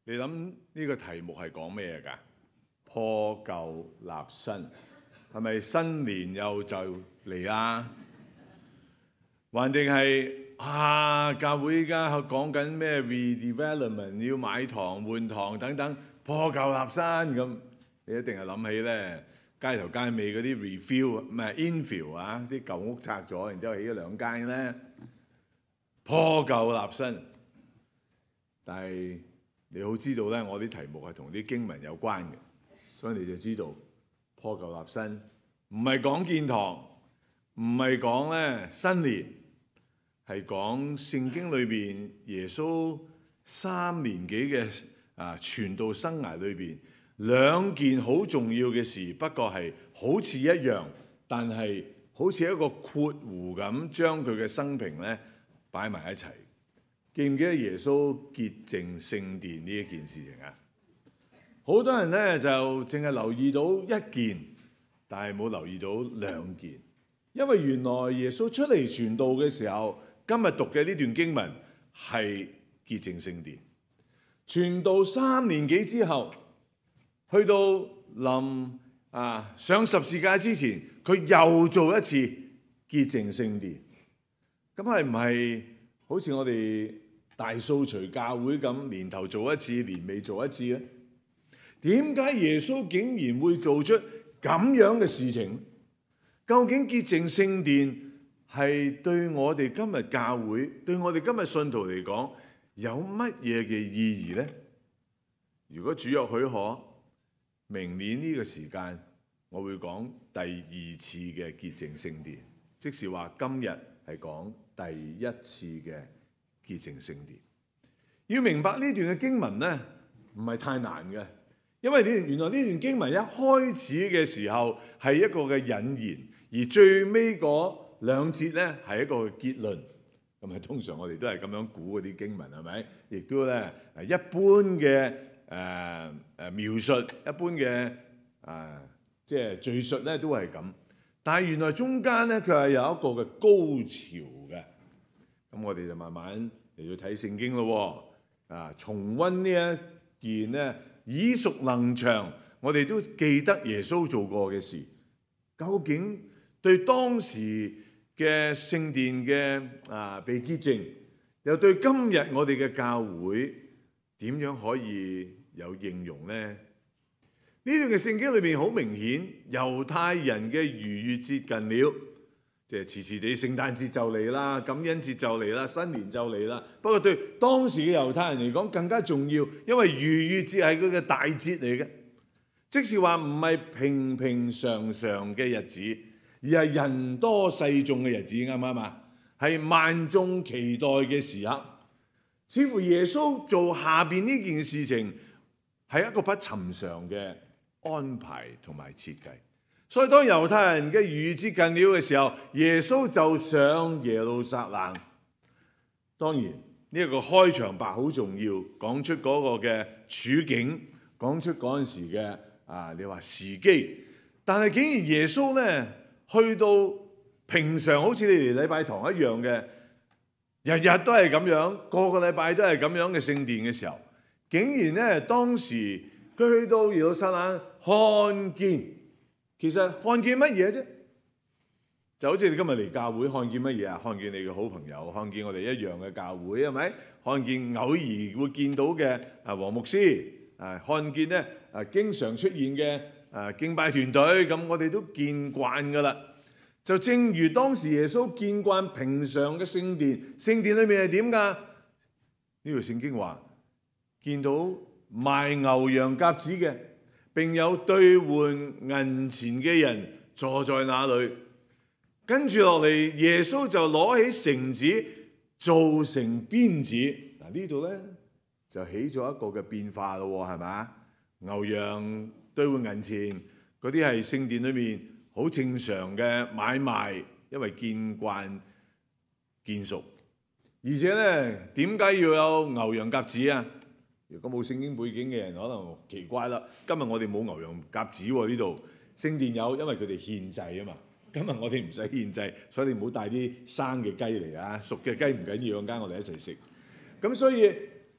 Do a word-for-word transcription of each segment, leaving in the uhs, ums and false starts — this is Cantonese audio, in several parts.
你諗呢個題目係講咩㗎？破舊立新，係咪新年又就嚟啦？還定係啊？教會依家講緊咩 redevelopment， 要買堂換堂等等，破舊立新咁，你一定係諗起咧街頭街尾嗰啲 refill 唔係 infill 啊，啲舊屋拆咗，然之後起咗兩間咧，破舊立新。但係你好知道咧，我啲題目係同啲經文有關嘅，所以你就知道破舊立新唔係講建堂，唔係講咧新年，係講聖經裏邊耶穌三年幾嘅啊傳道生涯裏邊兩件好重要嘅事，不過係好似一樣，但係好似一個括弧咁將佢嘅生平咧擺埋一齊。記唔記得耶穌潔淨聖殿呢一件事情啊？好多人咧就淨係留意到一件，但係冇留意到兩件，因為原來耶穌出嚟傳道嘅時候，今日讀嘅呢段經文係潔淨聖殿。傳道三年幾之後，去到臨啊上十字架之前，佢又做一次潔淨聖殿。咁係唔係好似我哋大掃除教會咁，年頭做一次，年尾做一次咧？點解耶穌竟然會做出咁樣嘅事情？究竟潔淨聖殿係對我哋今日教會，對我哋今日信徒嚟講，有乜嘢嘅意義呢？如果主若許可，明年呢個時間，我會講第二次嘅潔淨聖殿，即是話今日係講第一次嘅潔淨聖殿。要明白呢段嘅經文呢，唔係太難嘅，因為呢原來呢段經文一開始嘅時候係一個嘅引言，而最尾嗰兩節呢係一個結論。咁啊，通常我哋都係咁樣估嗰啲經文係咪？亦都咧一般嘅誒誒描述，一般嘅誒即係敘述咧都係咁。但係原來中間咧佢係有一個嘅高潮嘅。咁我哋就慢慢嚟到睇聖經咯。啊，重溫呢一件咧耳熟能詳，我哋都記得耶穌做過嘅事。究竟對當時嘅聖殿嘅啊被潔淨，又對今日我哋嘅教會點樣可以有應用呢？呢段嘅聖經裏面好明顯，猶太人嘅逾越節近了，即係遲遲地聖誕節就嚟啦，感恩節就嚟啦，新年就嚟啦。不過對當時嘅猶太人嚟講更加重要，因為逾越節係佢嘅大節嚟嘅，即是話唔係平平常常嘅日子，而係人多勢眾嘅日子，啱唔啱啊？係萬眾期待嘅時刻。似乎耶穌做下邊呢件事情係一個不尋常嘅安排同埋設計。所以當猶太人嘅逾越節近了嘅時候，耶穌就上耶路撒冷。當然呢一個開場白好重要，講出嗰個嘅處境，講出嗰陣時嘅啊，你話時機。但係竟然耶穌咧去到平常好似你哋禮拜堂一樣嘅，日日都係咁樣，個個禮拜都係咁樣嘅聖殿嘅時候，竟然咧當時佢去到耶路撒冷看見。其實看見乜嘢啫？就好似你今日嚟教會看見乜嘢啊？看見你嘅好朋友，看見我哋一樣嘅教會係咪？看見偶爾會見到嘅啊黃牧師，啊看見咧啊經常出現嘅啊敬拜團隊，咁我哋都見慣㗎啦。就正如當時耶穌見慣平常嘅聖殿，聖殿裏面係點㗎？呢條聖經話見到賣牛羊鴿子嘅，並有兌換銀錢嘅人坐在那裏。跟住落嚟，耶穌就攞起繩子做成鞭子。嗱，呢度咧就起咗一個嘅變化咯，係咪？牛羊兌換銀錢嗰啲係聖殿裏面好正常嘅買賣，因為見慣見熟。而且咧，點解要有牛羊鴿子啊？如果冇聖經背景嘅人可能奇怪啦，今日我哋冇牛羊鴿子喎，呢度聖殿有，因為佢哋獻祭啊嘛。今日我哋唔使獻祭，所以你唔好帶啲生嘅雞嚟啊，熟嘅雞唔緊要，陣間我哋一齊食。咁所以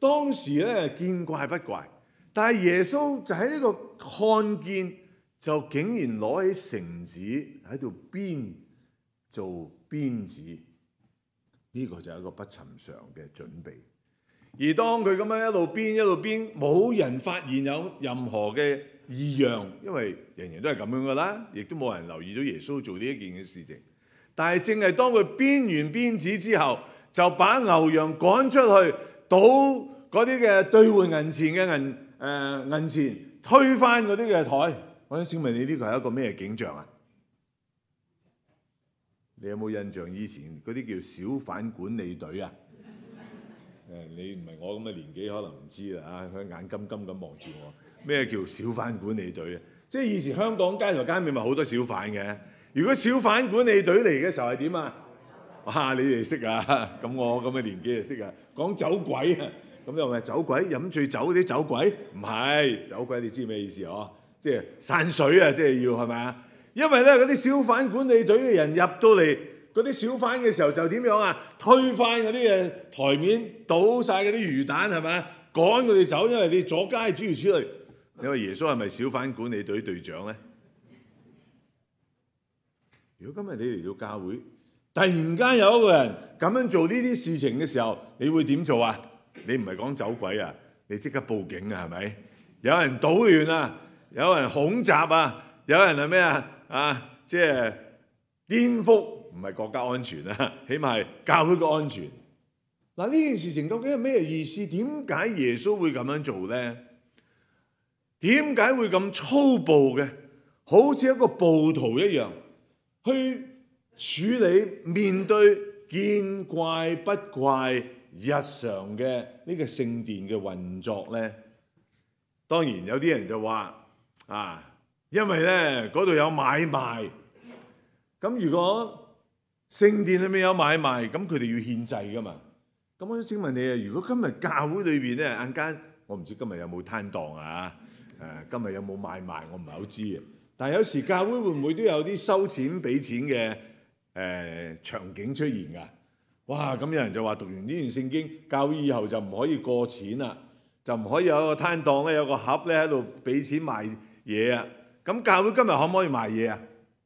當時咧見怪不怪，但係耶穌就喺呢個看見，就竟然攞起繩子喺度編做鞭子，呢、這個就係一個不尋常嘅準備。而當佢咁樣一路編一路編，冇人發現有任何嘅異樣，因為人人都係咁樣噶啦，亦都冇人留意到耶穌做呢一件嘅事情。但係正係當佢編完鞭子之後，就把牛羊趕出去，倒嗰啲嘅兌換銀錢嘅銀誒銀錢，推翻嗰啲嘅台。我想請問你呢個係一個咩景象啊？你有冇印象以前嗰啲叫小販管理隊啊？誒，你唔係我咁嘅年紀，可能唔知啦啊！佢眼金金咁望住我，咩叫小販管理隊啊？即係以前香港街頭街尾咪好多小販嘅。如果小販管理隊嚟嘅時候係點啊？哇！你哋識啊？咁我咁嘅年紀就識啊。講走鬼啊！咁又咪走鬼飲醉酒嗰啲走鬼？唔係走鬼，你知咩意思嗬？即係散水啊！即係要係咪啊？因為咧嗰啲小販管理隊嘅人入到嚟嗰啲小販嘅時候就點樣啊？推翻嗰啲嘅台面，倒晒嗰啲魚蛋係咪啊？趕佢哋走，因為你阻街諸如此類。你話耶穌係咪小販管理隊隊長咧？如果今日你嚟到教會，突然間有一個人咁樣做呢啲事情嘅時候，你會點做啊？你唔係講走鬼啊，你即刻報警啊，係咪？有人搗亂啊，有人恐襲啊，有人係咩啊？啊，即係顛覆，唔係國家安全啊，起碼係教會嘅安全。嗱，呢件事情究竟係咩意思？點解耶穌會咁樣做咧？點解會咁粗暴嘅？好似一個暴徒一樣去處理面對見怪不怪日常嘅呢個聖殿嘅運作咧？當然有啲人就話啊，因為咧嗰度有買賣，咁如果聖殿裏面有買賣，咁佢哋要獻祭噶嘛？咁我想請問你啊，如果今日教會裏邊咧，陣間我唔知今日有冇攤檔啊？誒，今日有冇買賣？我唔係好知嘅。但係有時教會會唔會都有啲收錢俾錢嘅誒、呃、場景出現㗎？哇！咁有人就話讀完呢段聖經，教會以後就唔可以過錢啦，就唔可以有一個攤檔咧，有個盒咧喺度俾錢賣嘢啊！咁教會今日可唔可以賣嘢啊？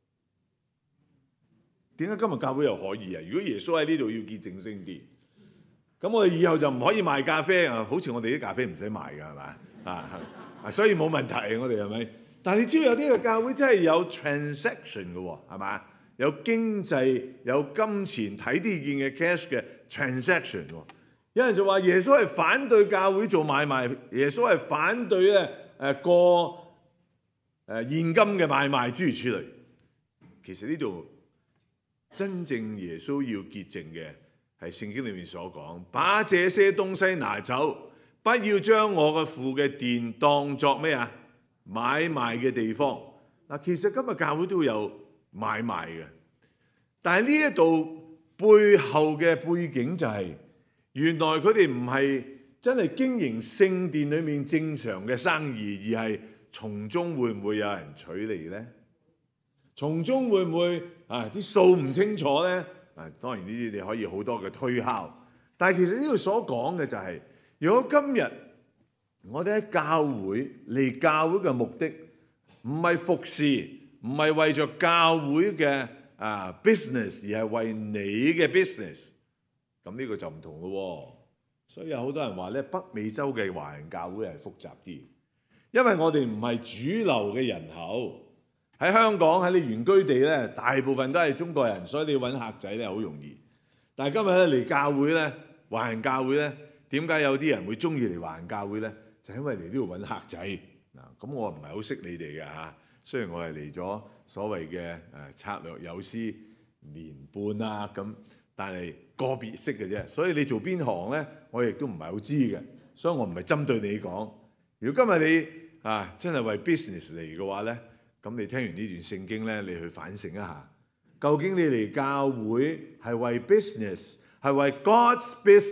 點解今日教會又可以啊？如果耶穌喺呢度要潔淨聖殿，咁我哋以後就唔可以賣咖啡啊？好似我哋啲咖啡唔使賣㗎係咪啊？所以冇問題，我哋係咪？但係你知道有啲嘅教會真係有 transaction 嘅喎，係嘛？有經濟、有金錢睇啲見嘅 cash 嘅 transaction 喎。有人就話耶穌係反對教會做買賣，耶穌係反對咧誒過誒現金嘅買賣諸如此類。其實呢度真正耶穌要潔淨嘅係聖經裏面所講，把這些東西拿走。不要將我嘅父嘅殿當作咩啊？買賣嘅地方。嗱，其實今日教會都有買賣嘅，但係呢一度背後嘅背景就係、是，原來佢哋唔係真係經營聖殿裏面正常嘅生意，而係從中會唔會有人取利咧？從中會唔會啊啲數唔清楚咧？啊，當然呢啲你可以好多嘅推敲，但係其實呢度所講嘅就係、是。如果今日我哋喺教會嚟教會嘅目的唔係服侍，唔係為咗教會嘅啊 business，而係為你嘅 business，咁呢個就唔同咯。所以有好多人話咧，北美洲嘅華人教會係複雜啲，因為我哋唔係主流嘅人口。喺香港喺你原居地咧，大部分都係中國人，所以你揾客仔咧好容易。但係今日咧嚟教會咧，華人教會咧。點解有啲人會中意嚟華人教會咧？就係因為嚟呢度揾客仔嗱。咁我唔係好識你哋嘅嚇，雖然我係嚟咗所謂嘅誒策略有師年半啊咁，但係個別識嘅啫。所以你做邊行咧，我亦都唔係好知嘅。所以我唔係針對你講。如果今日你啊真係為 business 嚟嘅話咧，咁你聽完呢段聖經咧，你去反省一下，究竟你嚟教會係為 business， 係為 God's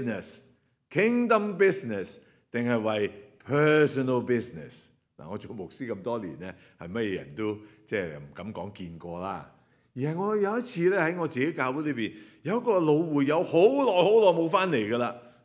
business？Kingdom business 定係為 personal business？ 嗱，我做牧師咁多年咧，係乜嘢人都即係唔敢講見過啦。而係我有一次咧喺我自己教會裏邊，有一個老會友好耐好耐冇翻嚟噶啦。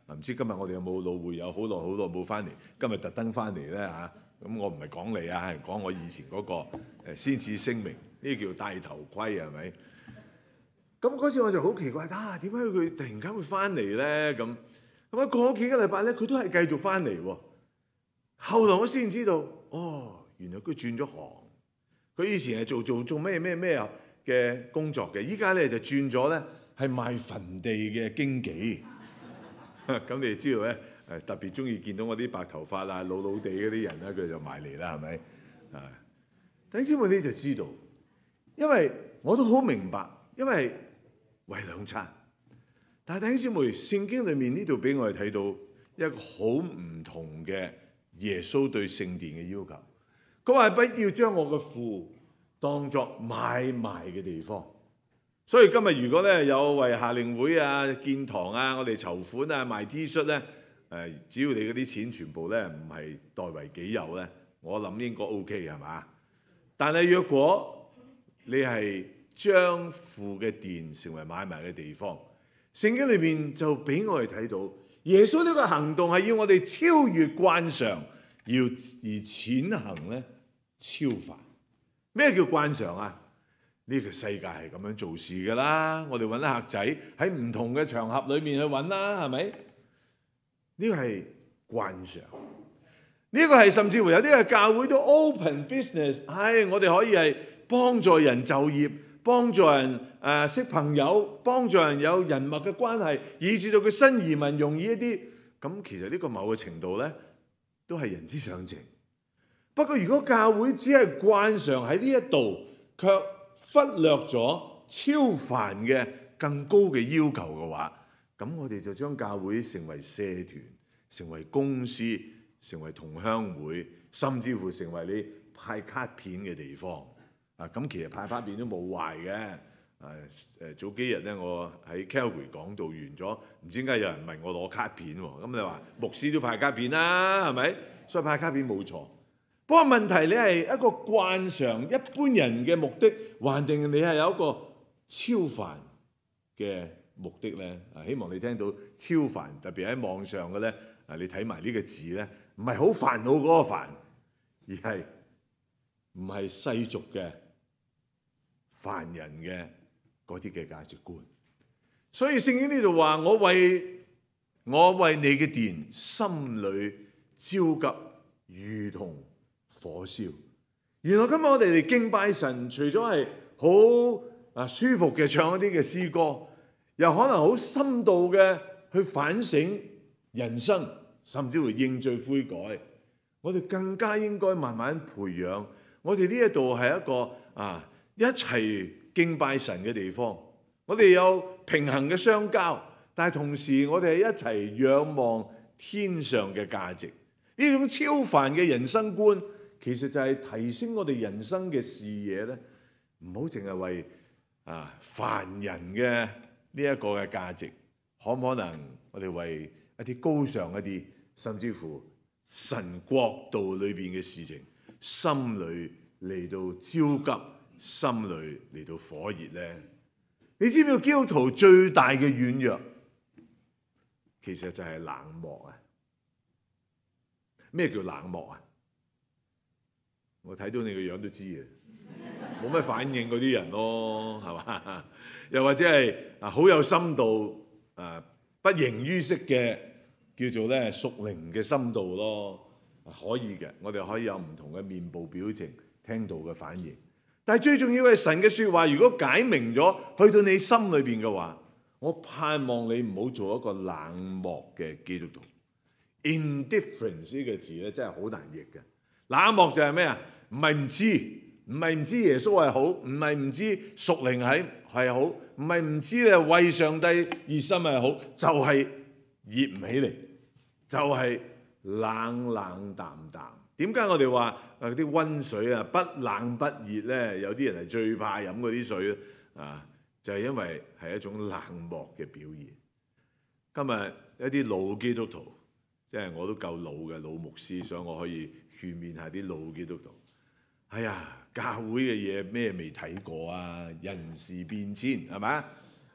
唔知今日我哋有冇老會友好耐好耐冇翻嚟，今日特登翻嚟咧嚇。咁我唔係講你啊，係講我以前嗰個誒先至聲明，呢叫戴頭盔係咪？咁嗰次我就好奇怪，啊點解佢突然間會翻嚟咧？咁咁啊過咗幾個禮拜咧，佢都係繼續翻嚟喎。後來我先知道，哦，原來佢轉咗行。佢以前係做做做咩咩咩啊嘅工作嘅，依家咧就轉咗咧係賣墳地嘅經紀。咁你知道咧？誒特別中意見到我啲白頭髮啊、老老地嗰啲人咧，佢就埋嚟啦，係咪？啊！弟兄姊妹你就知道，因為我都好明白，因為為兩餐。但係弟兄姊妹，聖經裏面呢度俾我哋睇到一個好唔同嘅耶穌對聖殿嘅要求。佢話不要將我嘅父當作買賣嘅地方。所以今日如果咧有為夏令會啊、建堂啊、我哋籌款啊、賣 T 恤咧。誒，只要你嗰啲錢全部咧唔係代為己有咧，我諗應該 OK 係嘛？但係若果你係將父嘅殿成為買賣嘅地方，聖經裏邊就俾我哋睇到耶穌呢個行動係要我哋超越慣常，要而踐行咧超凡。咩叫慣常啊？呢個世界係咁樣做事㗎啦，我哋揾啲客仔喺唔同嘅場合裏面去揾啦，係咪？呢個係慣常，呢個係甚至乎有啲嘅教會都 open business， 係我哋可以係幫助人就業，幫助人誒、呃、識朋友，幫助人有人脈嘅關係，以至到佢新移民容易一啲。咁其實呢個某個程度咧，都係人之常情。不過如果教會只係慣常喺呢一度，卻忽略咗超凡嘅更高嘅要求嘅話，咁我哋就將教會成為社團，成為公司，成為同鄉會，甚至乎成為你派卡片嘅地方。啊，咁其實派卡片都冇壞嘅。啊誒，早幾日咧，我喺 Calgary 講道完咗，唔知點解有人問我攞卡片喎？咁你話牧師都派卡片啦，係咪？所以派卡片冇錯。不過問題你係一個慣常一般人嘅目的，還定你係有一個超凡嘅目的咧？啊，希望你聽到超凡，特別喺網上嘅咧，啊，你睇埋呢個字咧，唔係好煩惱嗰個煩，而係唔係世俗嘅凡人嘅嗰啲嘅價值觀。所以聖經呢度話：我為我為你嘅殿，心裏焦急，如同火燒。原來今日我哋嚟敬拜神，除咗係好啊舒服嘅唱一啲嘅詩歌，又可能好深度嘅去反省人生，甚至乎認罪悔改。我哋更加應該慢慢培養。我哋呢一度係一個啊一齊敬拜神嘅地方。我哋有平衡嘅相交，但係同時我哋係一齊仰望天上嘅價值。呢種超凡嘅人生觀，其實就係提升我哋人生嘅視野咧。唔好淨係為啊凡人嘅呢一個嘅價值，可唔可能我哋為一啲高尚一啲，甚至乎神國度裏邊嘅事情，心裏嚟到焦急，心裏嚟到火熱咧？你知唔知基督徒最大嘅軟弱，其實就係冷漠啊！咩叫冷漠啊？我睇到你個樣都知嘅，冇咩反應嗰啲人咯，係嘛？又或者係啊好有深度啊不形於色嘅，叫做咧屬靈嘅深度咯，可以嘅。我哋可以有唔同嘅面部表情，聽到嘅反應。但係最重要係神嘅説話，如果解明咗去到你心裏邊嘅話，我盼望你唔好做一個冷漠嘅基督徒。Indifference 呢個字咧真係好難譯嘅。冷漠就係咩啊？唔係唔知，唔係唔知耶穌係好，唔係唔知屬靈係係好，唔係唔知咧為上帝熱心係好，就係熱唔起嚟，就係冷冷淡淡。點解我哋話啊啲溫水啊不冷不熱咧？有啲人係最怕飲嗰啲水啊，就係因為係一種冷漠嘅表現。今日一啲老基督徒，即係我都夠老嘅老牧師，所以我可以勸勉下啲老基督徒。哎呀，教會嘅嘢咩未睇過啊？人事變遷係咪？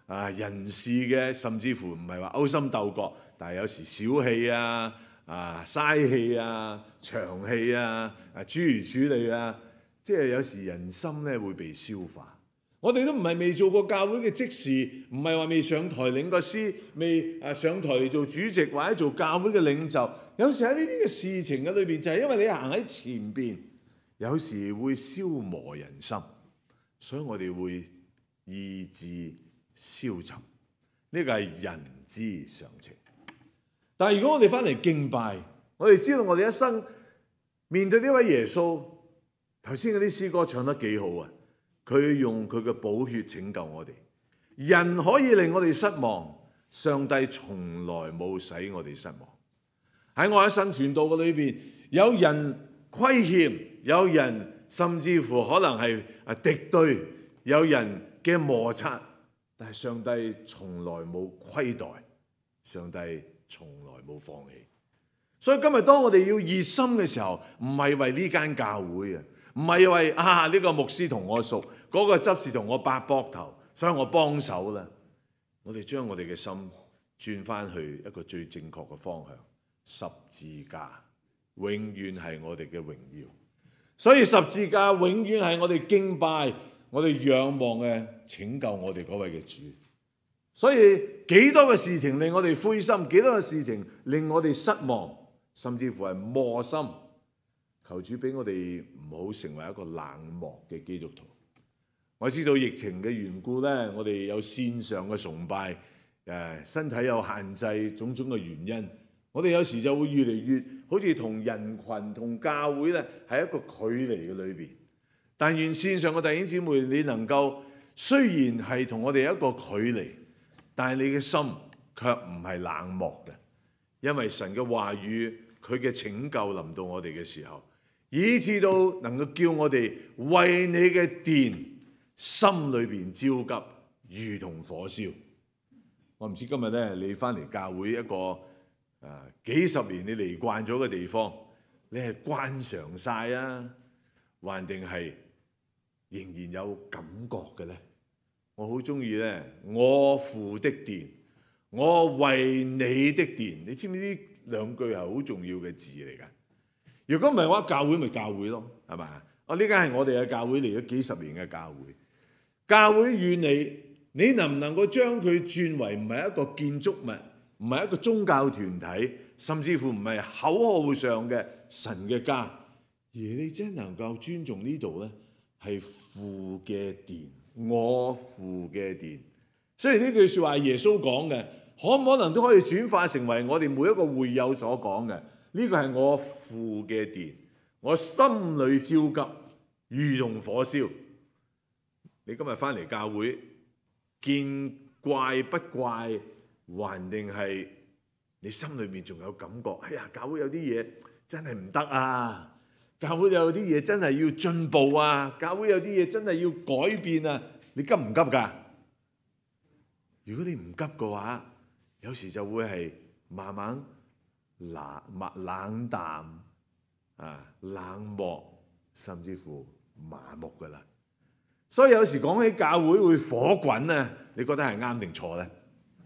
啊人事嘅，甚至乎唔係話勾心鬥角，但係有時小氣啊、啊嘥氣啊、長氣啊、啊諸如此類啊，即係有時人心咧會被消化。我哋都唔係未做過教會嘅職事，唔係話未上台領過詩，未啊上台嚟做主席或者做教會嘅領袖。有時喺呢啲嘅事情嘅裏邊，就係因為你行喺前邊，有時會消磨人心，所以我哋會意志消沉。呢個係人之常情。但係如果我哋翻嚟敬拜，我哋知道我哋一生面對呢位耶穌，頭先嗰啲詩歌唱得幾好啊！佢用佢嘅寶血拯救我哋。人可以令我哋失望，上帝從來冇使我哋失望。喺我一生傳道嘅裏邊，有人虧欠，有人甚至乎可能係啊敵對，有人嘅摩擦，但係上帝從來冇虧待，上帝從來冇放棄。所以今日當我哋要熱心嘅時候，唔係為呢間教會啊，唔係為啊呢個牧師同我熟，嗰個執事同我拍膊頭，所以我幫手啦。我哋將我哋嘅心轉翻去一個最正確嘅方向，十字架永遠係我哋嘅榮耀。所以十字架永遠係我哋敬拜、我哋仰望嘅拯救我哋嗰位嘅主。所以幾多嘅事情令我哋灰心，幾多嘅事情令我哋失望，甚至乎係磨心。求主俾我哋唔好成為一個冷漠嘅基督徒。我知道疫情嘅緣故呢，我哋有線上嘅崇拜，誒身體有限制，種種嘅原因，我哋有時就會越嚟越好似同人群、同教會呢係一個距離嘅裏邊。但願線上嘅弟兄姊妹，你能夠雖然係同我哋一個距離，但係你嘅心卻唔係冷漠嘅，因為神嘅話語，佢嘅拯救臨到我哋嘅時候，以致到能夠叫我哋為你嘅殿心裏邊焦急，如同火燒。我唔知今日咧，你翻嚟教會一個誒、啊、幾十年你嚟慣咗嘅地方，你係慣常晒啊，還定係仍然有感覺嘅咧？我好中意咧，我父的殿，我為你的殿。你知唔知呢兩句係好重要嘅字嚟㗎？如果唔係話，教會咪教會咯，係咪？哦，呢間係我哋嘅教會，嚟咗幾十年嘅教會。教會與你，你能唔能夠將佢轉為唔係一個建築物，唔係一個宗教團體，甚至乎唔係口號上嘅神嘅家，而你真能夠尊重呢度呢，係父嘅殿，我父嘅殿。雖然呢句説話係耶穌講嘅，可唔可能都可以轉化成為我哋每一個會友所講嘅？呢個係我父嘅殿，我心裏焦急，如同火燒。你今日翻嚟教會，見怪不怪，還定係你心裏面仲有感覺？哎呀，教會有啲嘢真係唔得啊！教會有啲嘢真係要進步啊！教會有啲嘢真係要改變啊！你急唔急㗎？如果你唔急嘅話，有時就會係慢慢冷冷淡啊、冷漠，甚至乎麻木㗎啦。所以有時講起教會會火滾啊，你覺得係啱定錯咧？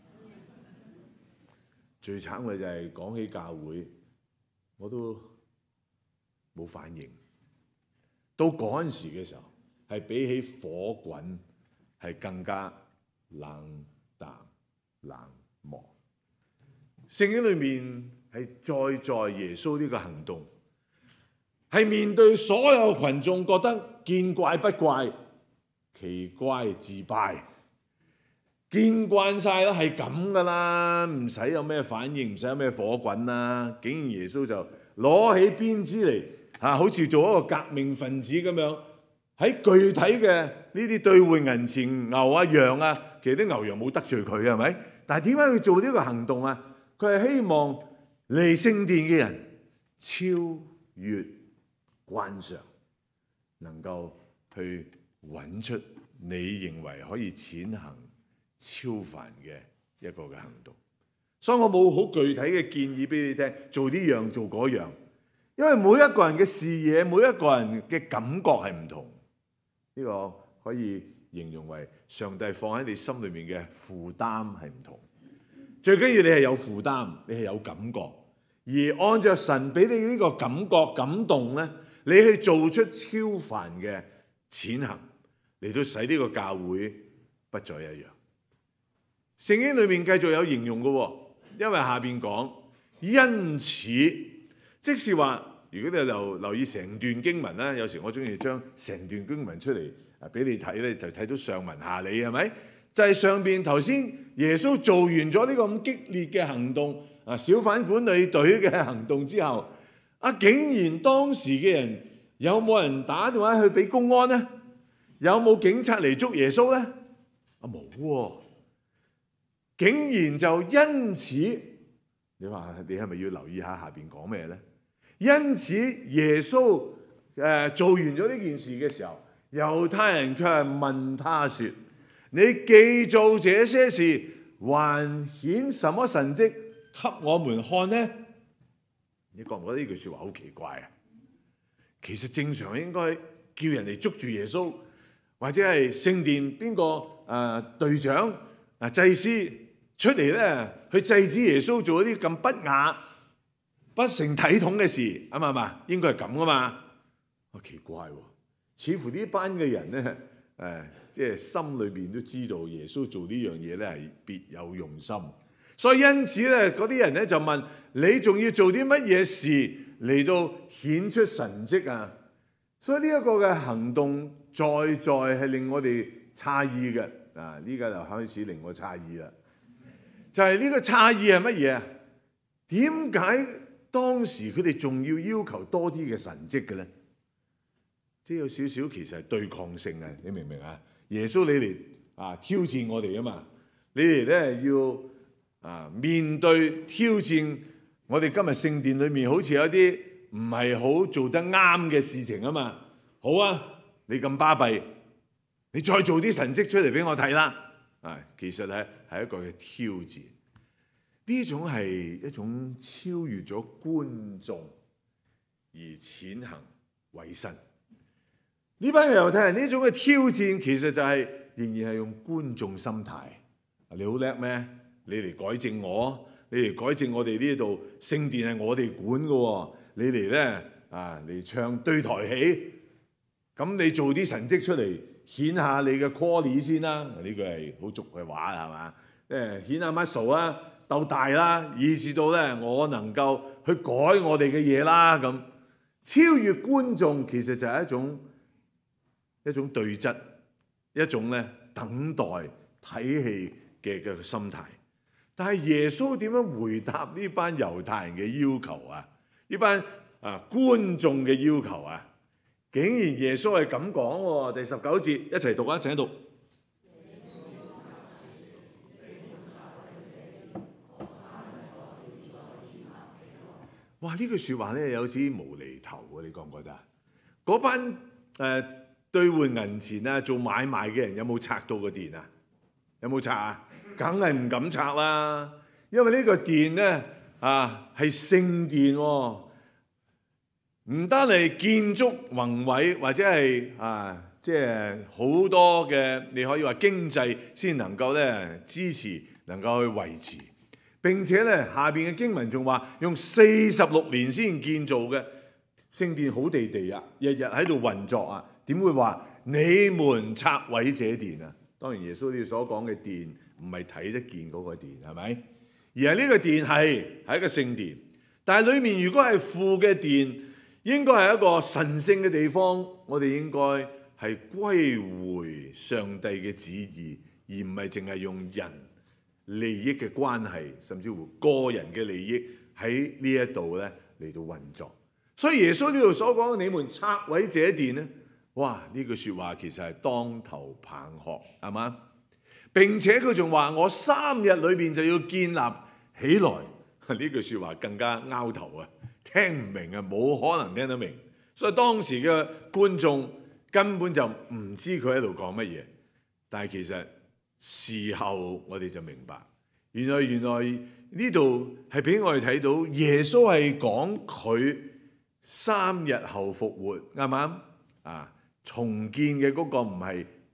最慘嘅就係講起教會，我都冇反應。到嗰陣時嘅時候，係比起火滾係更加冷淡冷漠。聖經裏面係再在耶穌呢個行動，係面對所有群眾覺得見怪不怪。奇怪自敗，見慣晒啦，係咁噶啦，唔使有咩反應，唔使有咩火滾啦。竟然耶穌就攞起鞭子嚟，嚇，好似做一個革命分子咁樣，喺具體嘅呢啲兌換銀錢牛啊羊啊，其實啲牛羊冇得罪佢，係咪？但係點解要做呢個行動啊？佢係希望嚟聖殿嘅人超越慣常，能夠去揾出你認為可以踐行超凡嘅一個嘅行動。所以我冇好具體嘅建議俾你聽，做呢樣做嗰樣，因為每一個人嘅視野，每一個人嘅感覺係唔同。呢個可以形容為上帝放喺你心裏面嘅負擔係唔同。最緊要你係有負擔，你係有感覺，而按照神俾你呢個感覺感動咧，你去做出超凡嘅踐行，嚟到使呢個教會不再一樣。聖經裏面繼續有形容嘅，因為下邊講因此，即是話如果你留留意成段經文咧，有時我中意將成段經文出嚟啊俾你睇咧，就睇到上文下理係咪？就係上邊頭先耶穌做完咗呢個咁激烈嘅行動啊，小販管理隊嘅行動之後，啊竟然當時嘅人有冇人打電話去俾公安呢？有冇警察嚟捉耶穌呢？啊冇喎，竟然就因此，你話你係咪要留意下下邊講咩呢？因此耶穌誒做完咗呢件事嘅時候，猶太人卻係問他說：你既做這些事，還顯什麼神蹟給我們看呢？你覺唔覺得呢句説話好奇怪啊？其實正常應該叫人哋捉住耶穌，或者係聖殿邊個誒隊長啊祭司出嚟咧，去制止耶穌做一啲咁不雅、不成體統嘅事，啱唔啱啊？應該係咁噶嘛？啊奇怪喎，似乎呢班嘅人咧誒，即係心裏邊都知道耶穌做呢樣嘢咧係別有用心，所以因此咧嗰啲人咧就問：你仲要做啲乜嘢事嚟到顯出神蹟啊？所以呢一個嘅行動在在係令我哋詫異嘅啊！呢家就開始令我詫異啦。就係呢個詫異係乜嘢啊？點解當時佢哋仲要要求多啲嘅神蹟嘅咧？即係有少少其實係對抗性啊！你明唔明啊？耶穌你嚟啊挑戰我哋啊嘛！你哋咧要啊面對挑戰，我哋今日聖殿裏面好似有啲唔係好做得啱嘅事情啊嘛！好啊，你咁巴閉，你再做啲神蹟出嚟俾我睇啦！啊，其實係係一個嘅挑戰，呢種係一種超越咗觀眾而踐行委身。呢班猶太人呢種嘅挑戰，其實就係仍然係用觀眾心態。你好叻咩？你嚟改正我，你嚟改正我哋呢度聖殿係我哋管嘅，你嚟咧啊嚟唱對台戲，咁你做啲神蹟出嚟，顯下你嘅 quality 先啦。呢句係好俗嘅話係嘛？誒顯下 muscle 啊，鬥大啦，以至到咧我能夠去改我哋嘅嘢啦。咁超越觀眾其實就係一種一種對質，一種咧等待睇戲嘅嘅心態。但係耶穌點樣回答呢班猶太人嘅要求啊？呢班啊觀眾嘅要求啊？竟然耶穌係咁講喎，第十九節一齊讀啊，一齊讀。哇！呢句説話咧有啲無厘頭喎，你覺唔覺得啊？嗰班誒兌換銀錢啊、做買賣嘅人有冇拆到個殿啊？有冇拆啊？梗係唔敢拆啦，因為呢個殿咧啊係聖殿喎。唔單係建築宏偉，或者係啊，即係好多嘅，你可以話經濟先能夠咧支持，能夠去維持。並且咧下邊嘅經文仲話用四十六年先建造嘅聖殿，好地地啊，日日喺度運作啊，點會話你們拆毀這殿啊？當然耶穌呢所講嘅殿唔係睇得見嗰個殿，係咪？而係呢個殿係係一個聖殿，但係裡面如果係父嘅殿，應該係一個神聖嘅地方，我哋應該係歸回上帝嘅旨意，而唔係淨係用人利益嘅關係，甚至乎個人嘅利益喺呢一度咧嚟到運作。所以耶穌呢度所講嘅你們拆毀這殿咧，哇！呢句説話其實係當頭棒喝，係嘛？並且佢仲話：我三日裏邊就要建立起來。呢句説話更加拗頭啊！聽唔明啊，冇可能聽得明。所以當時嘅觀眾根本就唔知佢喺度講乜嘢。但係其實事後我哋就明白，原來原來呢度係俾我哋睇到耶穌係講佢三日後復活，啱唔啱啊？重建嘅嗰個唔係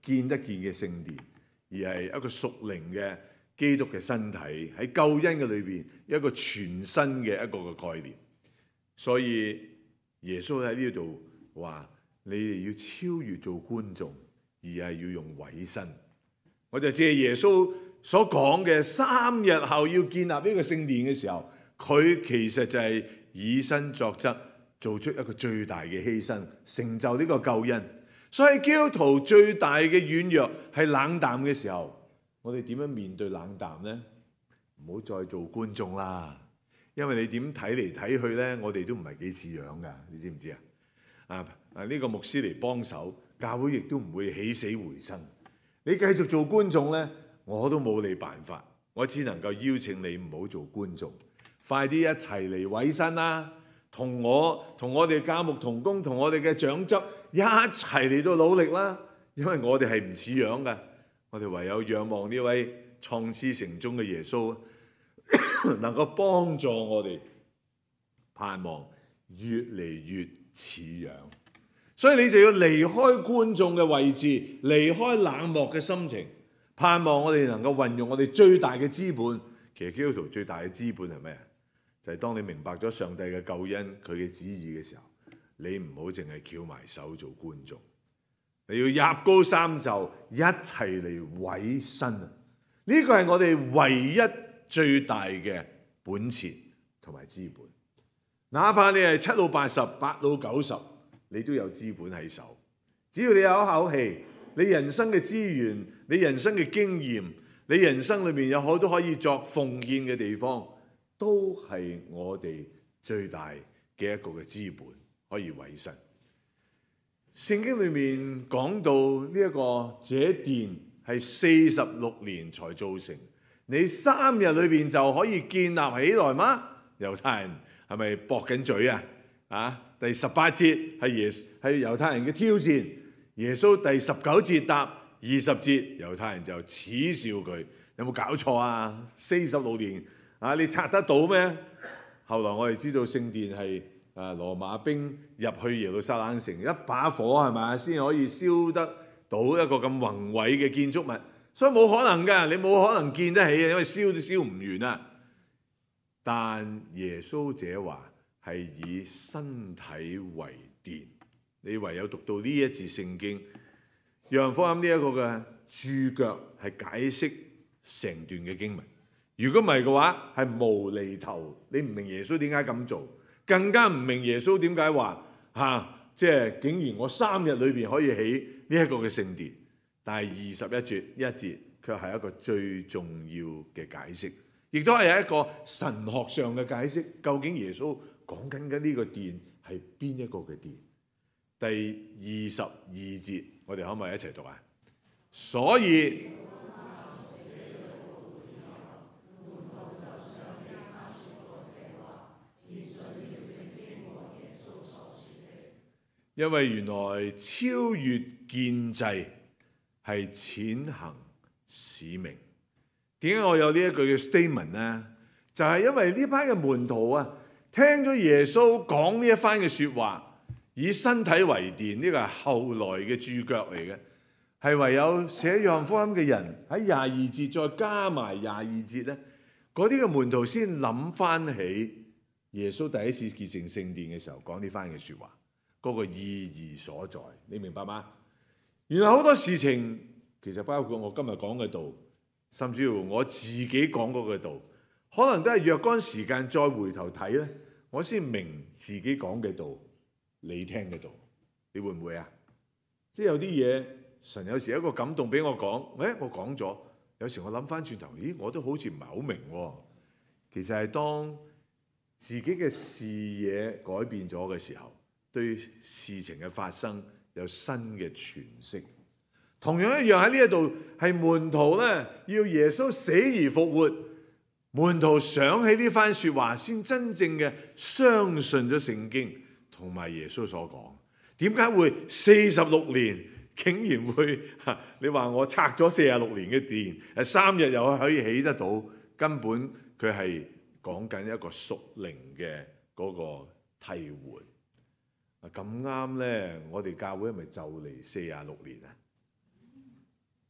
見得見嘅聖殿，而係一個屬靈嘅基督嘅身體，喺救恩嘅裏邊一個全新嘅一個嘅概念。所以耶穌喺呢度話：你哋要超越做觀眾，而係要用委身。我就借耶穌所講嘅三日後要建立呢個聖殿嘅時候，佢其實就係以身作則，做出一個最大嘅犧牲，成就呢個救恩。所以基督徒最大嘅軟弱係冷淡嘅時候，我哋點樣面對冷淡呢？唔好再做觀眾啦，因為你點睇嚟睇去呢，我哋都唔係幾似樣噶，你知唔知啊？啊啊！呢個牧師嚟幫手，教會亦都唔會起死回生。你繼續做觀眾呢，我都冇你辦法，我只能夠邀請你唔好做觀眾，快啲一齊嚟委身啦！同我同我哋教牧同工，同我哋嘅長執一齊嚟到努力啦！因為我哋係唔似樣嘅，我哋唯有仰望呢位創始成終嘅耶穌，能夠幫助我哋盼望越嚟越似樣。所以你就要離開觀眾嘅位置，離開冷漠嘅心情，盼望我哋能夠運用我哋最大嘅資本。其實基督徒最大嘅資本係咩啊？就係當你明白咗上帝嘅救恩，佢嘅旨意嘅時候，你唔好淨係翹埋手做觀眾，你要入高三袖，一齊嚟委身啊！呢個係我哋唯一最大嘅本錢同埋資本。哪怕你係七老八十、八老九十，你都有資本喺手。只要你有一口氣，你人生嘅資源、你人生嘅經驗、你人生裏面有好多可以作奉獻嘅地方，都係我哋最大嘅一個嘅資本，可以委身。聖經裏面講到呢一個這殿係四十六年才造成，你三日裏邊就可以建立起來嗎？猶太人係咪駁緊嘴啊？啊！第十八節係耶係猶太人嘅挑戰，耶穌第十九節答二十節，猶太人就恥笑佢，有冇搞錯啊？四十六年啊，你拆得到咩？後來我哋知道聖殿係啊羅馬兵入去耶路撒冷城一把火係咪先可以燒得到一個咁宏偉嘅建築物，所以冇可能㗎，你冇可能建得起嘅，因為燒都燒唔完啊！但耶穌這話係以身體為殿，你唯有讀到呢一節聖經，約翰福音呢一個嘅注腳係解釋成段嘅經文。如果唔係嘅話，係無厘頭，你唔明耶穌點解咁做，更加唔明耶穌點解話嚇，即係竟然我三日裏邊可以起呢一個嘅聖殿。但係二十一節一節卻係一個最重要嘅解釋，亦都係一個神學上嘅解釋。究竟耶穌講緊嘅呢個殿係邊一個嘅殿？第二十二節，我哋可唔可以一齊讀啊？所以因為原來超越建制係踐行使命。點解我有呢一句嘅 statement 呢？就係、是、因為呢班嘅門徒啊，聽咗耶穌講呢一番嘅説話，以身體為殿，呢、這個係後來嘅注腳嚟嘅，係唯有寫約翰福音嘅人喺廿二節再加埋廿二節咧，嗰啲嘅門徒先諗翻起耶穌第一次建成聖殿嘅時候講呢番嘅説話。嗰個意義所在，你明白嗎？原來好多事情其實包括我今日講嘅道，甚至乎我自己講嗰個道，可能都係若干時間再回頭睇咧，我先明自己講嘅道，你聽嘅道，你會唔會啊？即係有啲嘢，神有時一個感動俾我講，誒，我講咗，有時我諗翻轉頭，咦，我都好似唔係好明喎。其實係當自己嘅視野改變咗嘅時候，對事情嘅發生有新嘅詮釋。同樣一樣喺呢一度係門徒咧，要耶穌死而復活，門徒想起呢番説話，先真正嘅相信咗聖經同埋耶穌所講。點解會四十六年竟然會？你話我拆咗四十六年嘅殿，誒三日又可以起得到？根本佢係講緊一個屬靈嘅嗰個替換。咁啱咧，我哋教會係咪就嚟四十六年啊？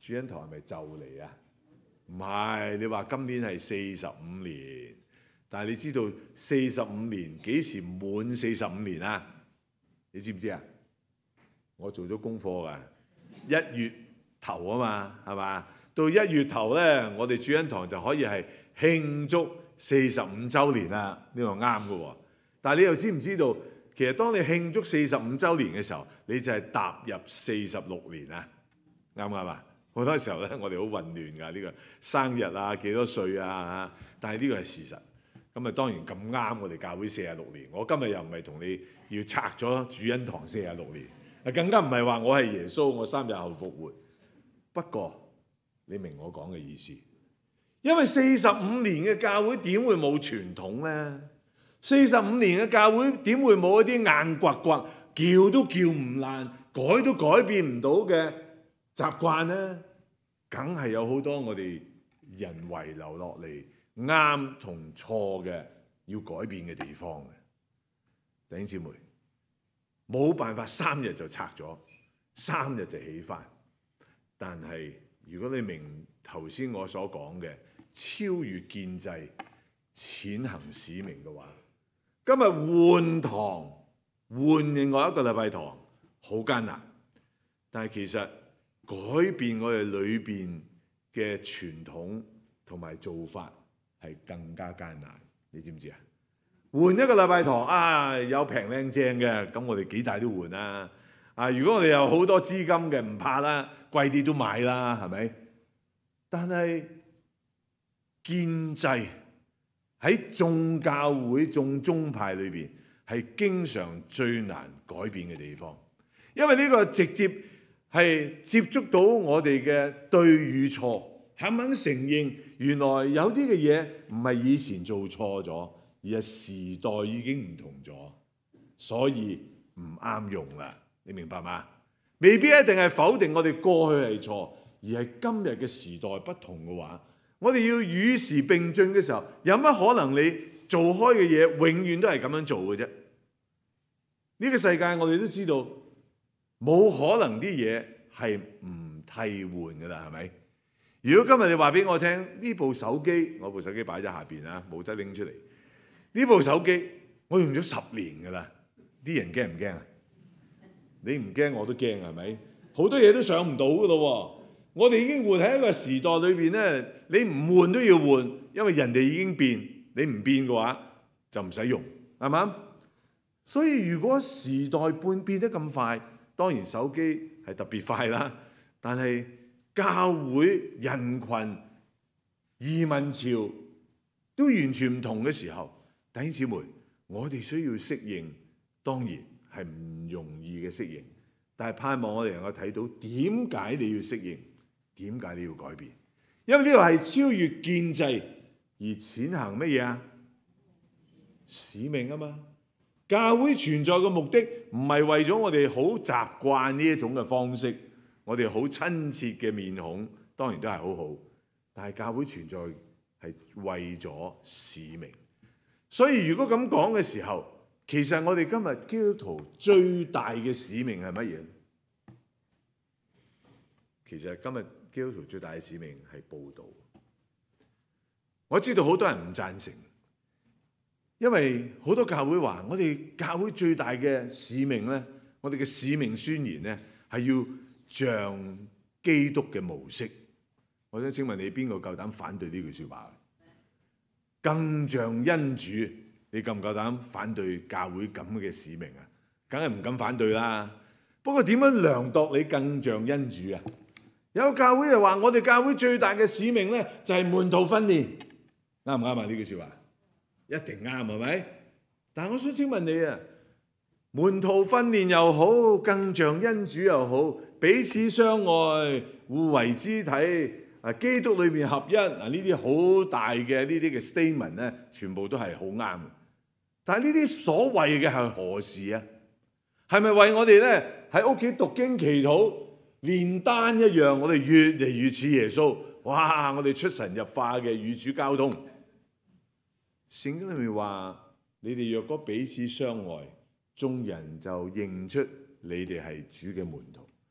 主恩堂係咪就嚟啊？唔係，你話今年係四十五年，但係你知道四十五年幾時滿四十五年啊？你知唔知啊？我做咗功課㗎，一月頭啊嘛，係嘛？到一月頭咧，我哋主恩堂就可以係慶祝四十五週年啦。呢個啱嘅喎。但係你又知唔知道，其實當你慶祝四十五週年嘅時候，你就係踏入四十六年啊？啱唔啱啊？好多時候咧，我哋好混亂㗎，呢個生日啊，幾多歲啊？但係呢個係事實。咁啊，當然咁啱我哋教會四十六年。我今日又唔係同你要拆咗主恩堂四十六年，啊更加唔係話我係耶穌，我三日後復活。不過你明我講嘅意思，因為四十五年嘅教會點會冇傳統呢？四十五年嘅教會點會冇一啲硬刮刮、叫都叫唔爛、改都改變唔到嘅習慣呢？梗係有好多我哋人遺留落嚟啱同錯嘅要改變嘅地方嘅。弟兄姊妹，冇辦法三日就拆咗，三日就起返。但係如果你明頭先我所講嘅超越建制、踐行使命嘅話，今日換堂換另外一個禮拜堂好艱難，但係其實改變我哋裏邊嘅傳統同埋做法係更加艱難，你知唔知啊？換一個禮拜堂啊，有平靚正嘅，咁我哋幾大都換啦。啊，如果我哋有好多資金嘅，唔怕啦，貴啲都買啦，係咪？但係建制喺眾教會、眾宗派裏邊係經常最難改變嘅地方，因為呢個直接係接觸到我哋嘅對與錯，肯唔肯承認原來有啲嘅嘢唔係以前做錯咗，而係時代已經唔同咗，所以唔啱用啦。你明白嗎？未必一定係否定我哋過去係錯，而係今日嘅時代不同嘅話，我哋要與時並進嘅時候，有乜可能你做開嘅嘢永遠都係咁樣做嘅啫？呢個世界我哋都知道，冇可能啲嘢係唔替換噶啦，係咪？如果今日你話俾我聽，呢部手機，我部手機擺咗下邊啊，冇得拎出嚟。呢部手機我用咗十年噶啦，啲人驚唔驚啊？你唔驚我都驚，係咪？好多嘢都上唔到噶咯。我哋已經活喺一個時代裏邊咧，你唔換都要換，因為人哋已經變，你唔變嘅話就唔使用，係嘛？所以如果時代變變得咁快，當然手機係特別快啦。但係教會人群移民潮都完全唔同嘅時候，弟兄姊妹，我哋需要適應，當然係唔容易嘅適應，但係盼望我哋能夠睇到點解你要適應，點解你要改變，因為呢個係超越建制而踐行乜嘢啊？使命啊嘛！教會存在嘅目的唔係為咗我哋好習慣呢一種嘅方式，我哋好親切嘅面孔，當然都係好好，但係教會存在係為咗使命。所以如果咁講嘅時候，其實我哋今日基督徒最大嘅使命係乜嘢？其實今日基督徒最大嘅使命係佈道。我知道好多人唔贊成，因為好多教會話我哋教會最大嘅使命咧，我哋嘅使命宣言咧係要像基督嘅模式。我想請問你邊個夠膽反對呢句説話？更像恩主。你夠唔夠膽反對教會咁嘅使命啊？梗係唔敢反對啦。不過點樣量度你更像恩主啊？有教會就話我哋教會最大嘅使命咧就係門徒訓練，啱唔啱啊？呢句説話一定啱，係咪？但係我想請問你啊，門徒訓練又好，更像恩主又好，彼此相愛，互為肢體。啊！基督裏面合一啊！呢啲好大嘅呢啲嘅 statement 咧，全部都係好啱。但係呢啲所謂嘅係何事啊？係咪為我哋咧喺屋企讀經祈禱煉丹一樣？我哋越嚟越似耶穌，哇！我哋出神入化嘅與主交通。聖經裏面話：你哋若果彼此相愛，眾人就認出你哋係主嘅門徒。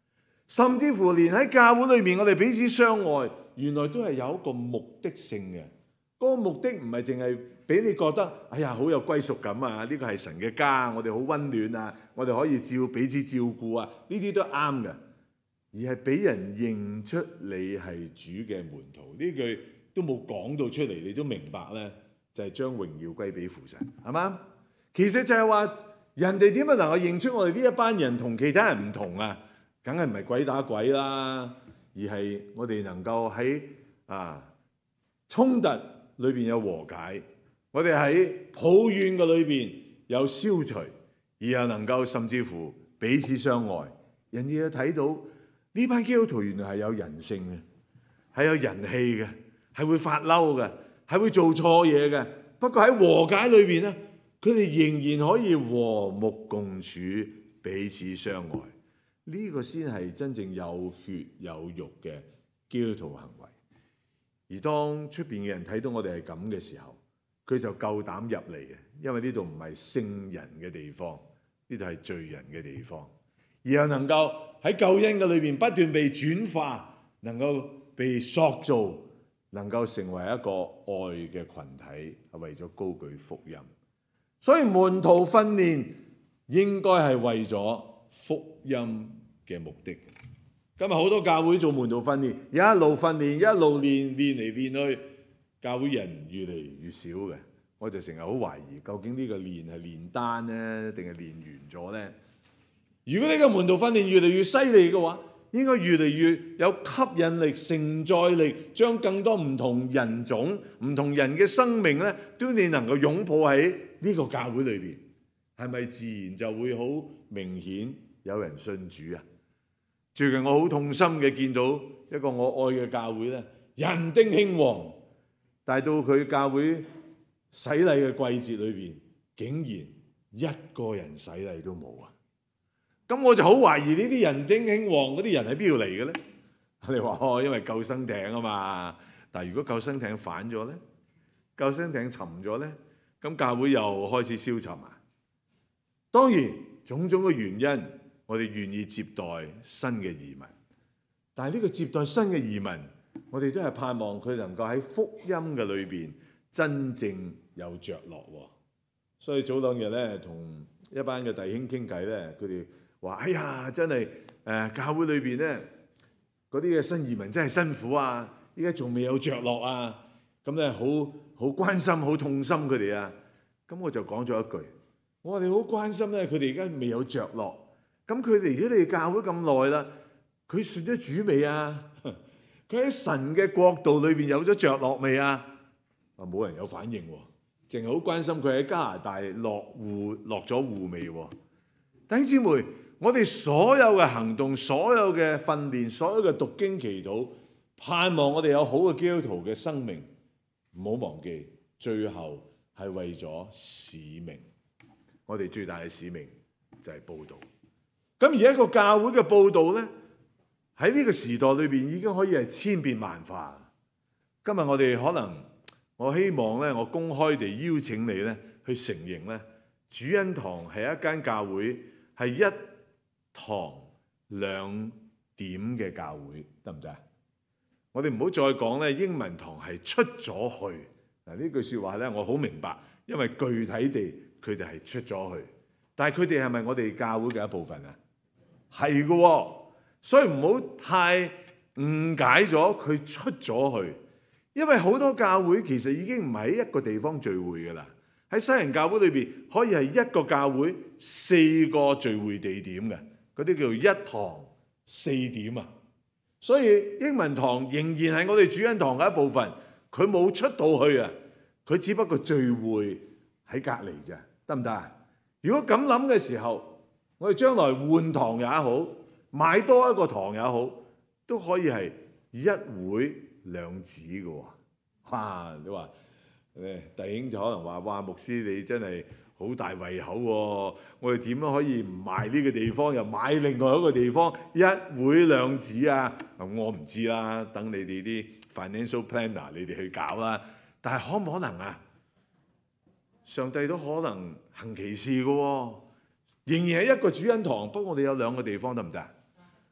甚至乎連喺教會裏面，我哋彼此相愛，原來都係有一個目的性嘅。嗰個目的唔係淨係俾你覺得，哎呀好有歸屬感啊！呢個係神嘅家，我哋好溫暖啊，我哋可以照彼此照顧啊，呢啲都啱嘅。而係俾人認出你係主嘅門徒，呢句都冇講到出嚟，你都明白咧，就係將榮耀歸俾父神，係嘛？其實就係話人哋點樣能夠認出我哋呢一班人同其他人唔同啊？梗係唔係鬼打鬼啦，而係我哋能夠喺啊衝突裏邊有和解，我哋喺抱怨嘅裏邊有消除，而又能夠甚至乎彼此相愛。人哋都睇到呢班基督徒原來係有人性嘅，係有人氣嘅，係會發嬲嘅，係會做錯嘢嘅。不過喺和解裏邊咧，佢哋仍然可以和睦共處，彼此相愛。呢個先係真正有血有肉嘅基督徒行為。而當出邊嘅人睇到我哋係咁嘅時候，佢就夠膽入嚟嘅，因為呢度唔係聖人嘅地方，呢度係罪人嘅地方，而又能夠喺救恩嘅裏邊不斷被轉化，能夠被塑造，能夠成為一個愛嘅群體，係為咗高舉福音。所以門徒訓練應該係為咗福音嘅目的。今日好多教會做門徒訓練，一路訓練一路練，練嚟練去，教會人越嚟越少嘅。我就成日好懷疑，究竟呢個練係練單呢，定係練完咗呢？如果呢個門徒訓練越嚟越犀利嘅話，應該越嚟越有吸引力、承載力，將更多唔同人種、唔同人嘅生命咧，都你能夠擁抱喺呢個教會裏邊，係咪自然就會好明顯有人信主啊？最近我好痛心嘅見到一個我愛嘅教會咧，人丁興旺，但係到佢教會洗禮嘅季節裏邊，竟然一個人洗禮都冇啊！咁我就好懷疑呢啲人丁興旺嗰啲人喺邊度嚟嘅咧？你話哦，因為救生艇啊嘛。但係如果救生艇反咗咧，救生艇沉咗咧，咁教會又開始消沉啊。當然種種嘅原因，我哋願意接待新嘅移民，但係呢個接待新嘅移民，我哋都係盼望佢能夠喺福音嘅裏邊真正有着落。所以早兩日咧，同一班嘅弟兄傾偈咧，佢哋話：哎呀，真係誒、呃、教會裏邊咧嗰啲嘅新移民真係辛苦啊！依家仲未有着落啊！咁咧好好關心、好痛心佢哋啊！咁我就講咗一句：我哋好關心咧，佢哋而家未有着落。咁佢嚟咗你哋教會咁耐啦，佢信咗主未啊？佢喺神嘅國度裏邊有咗着落未啊？啊，冇人有反應喎，淨係好關心佢喺加拿大落戶落咗戶未喎。弟兄姊妹，我哋所有嘅行動、所有嘅訓練、所有嘅讀經祈禱，盼望我哋有好嘅基督徒嘅生命，唔好忘記，最後係為咗使命。我哋最大嘅使命就係佈道。咁而一個教會嘅佈道咧，喺呢個時代裏邊已經可以係千變萬化。今日我哋可能，我希望咧，我公開地邀請你咧，去承認咧，主恩堂係一間教會，係一堂兩點嘅教會，得唔得？我哋唔好再講咧，英文堂係出咗去。嗱，呢句説話咧，我好明白，因為具體地佢哋係出咗去，但係佢哋係咪我哋教會嘅一部分啊？係嘅，所以唔好太誤解咗佢出咗去，因為好多教會其實已經唔係喺一個地方聚會㗎啦。喺西人教會裏邊，可以係一個教會四個聚會地點嘅，嗰啲叫做一堂四點啊。所以英文堂仍然係我哋主恩堂嘅一部分，佢冇出到去啊，佢只不過聚會喺隔離啫，得唔得啊？如果咁諗嘅時候，我哋將來換堂也好，買多一個堂也好，都可以係一會兩址嘅喎。哇！你話誒弟兄就可能話：哇，牧師你真係好大胃口喎！我哋點樣可以唔賣呢個地方，又買另外一個地方，一會兩址啊？我唔知啦，等你哋啲 financial planner 你哋去搞啦。但係可唔可能啊？上帝都可能行其事嘅喎。仍然係一個主恩堂，不過我哋有兩個地方得唔得？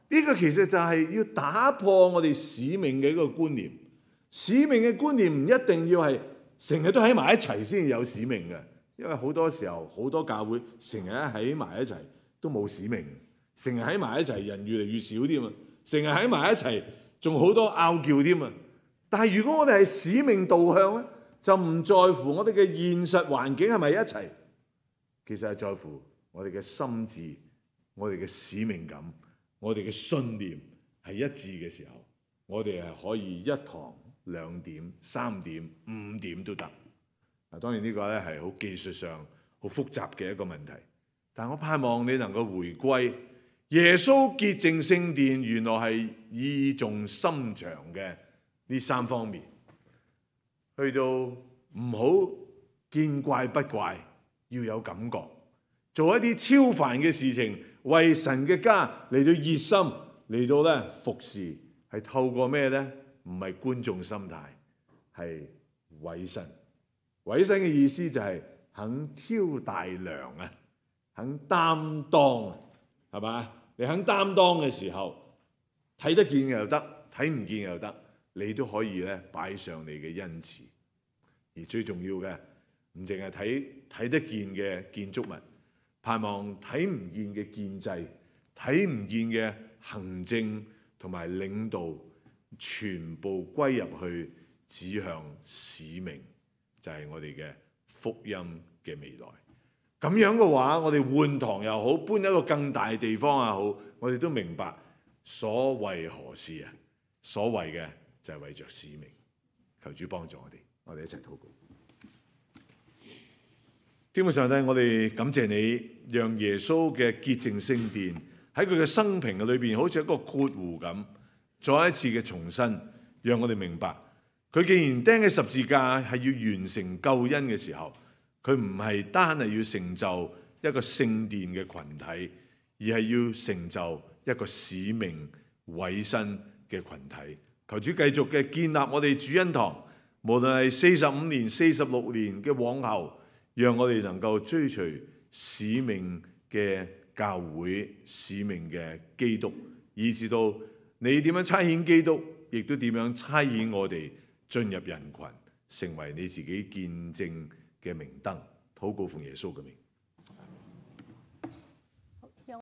呢個其實就係要打破我哋使命嘅一個觀念。使命嘅觀念唔一定要係成日都喺埋一齊先有使命嘅，因為好多時候好多教會成日喺埋一齊都冇使命，成日喺埋一齊人越嚟越少添啊，成日喺埋一齊仲好多拗撬添啊。但係如果我哋係使命導向咧，就唔在乎我哋嘅現實環境係咪一齊，其實係在乎我哋嘅心志、我哋嘅使命感、我哋嘅信念係一致嘅時候，我哋係可以一堂兩點、三點、五點都得。嗱，當然呢個咧係好技術上好複雜嘅一個問題，但我盼望你能夠回歸耶穌潔淨聖殿，原來係意重心長嘅呢三方面，去到唔好見怪不怪，要有感覺，做一啲超凡嘅事情，為神嘅家嚟到熱心，嚟到咧服侍，係透過咩咧？唔係觀眾心態，係委身。委身嘅意思就係肯挑大梁啊，肯擔當啊，係嘛？你肯擔當嘅時候，睇得見又得，睇唔見又得，你都可以咧擺上你嘅恩賜。而最重要嘅，唔淨係睇睇得見嘅建築物，盼望睇唔見嘅建制、睇唔見嘅行政同埋領導，全部歸入去指向使命，就係我哋嘅福音嘅未來。咁樣嘅話，我哋換堂又好，搬一個更大嘅地方又好，我哋都明白所為何事啊？所謂嘅就係為着使命。求主幫助我哋，我哋一齊禱告。天父上帝，我哋感謝你，讓耶穌嘅潔淨聖殿喺佢嘅生平嘅裏邊，好似一個括弧咁，再一次嘅重申，讓我哋明白，佢既然釘喺十字架係要完成救恩嘅時候，佢唔係單係要成就一個聖殿嘅群體，而係要成就一個使命委身嘅群體。求主繼續嘅建立我哋主恩堂，無論係四十五年、四十六年嘅往後，讓我哋能夠追隨使命嘅教會、使命嘅基督，以至到你點樣差遣基督，亦都點樣差遣我哋進入人群，成為你自己見證嘅明燈。禱告奉耶穌嘅名。